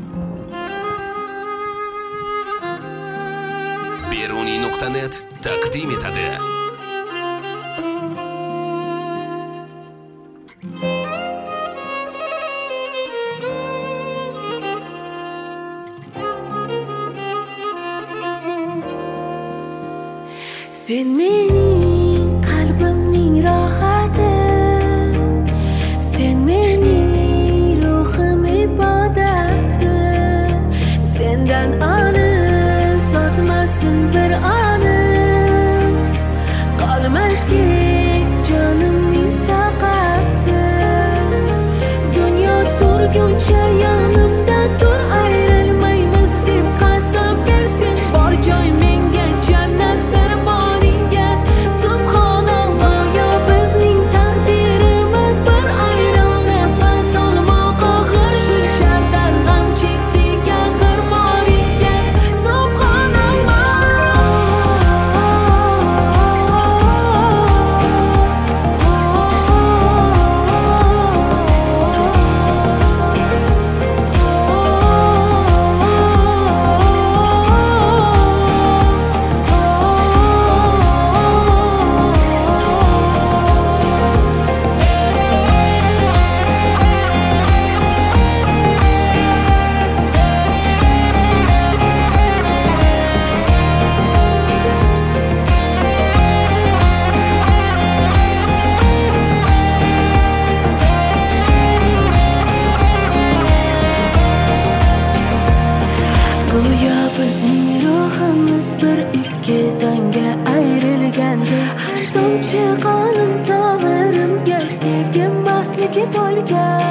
Beruniy.net taqdim etadi. Sen mening qalbimning rohati, sen mening ruhim ibodati. Sendan ani sotmasin bir anim, qolmaski jonimning taqati. Dunyo turguncha yonimda tur, ayrilmaymiz deb qasam bersin. Bor joy menga jannatdir. Go'yo bizning ruhimiz bir ikkitanga ayrilganda, har tomchi qonim tomirimga sevgi mosligi to'lgan.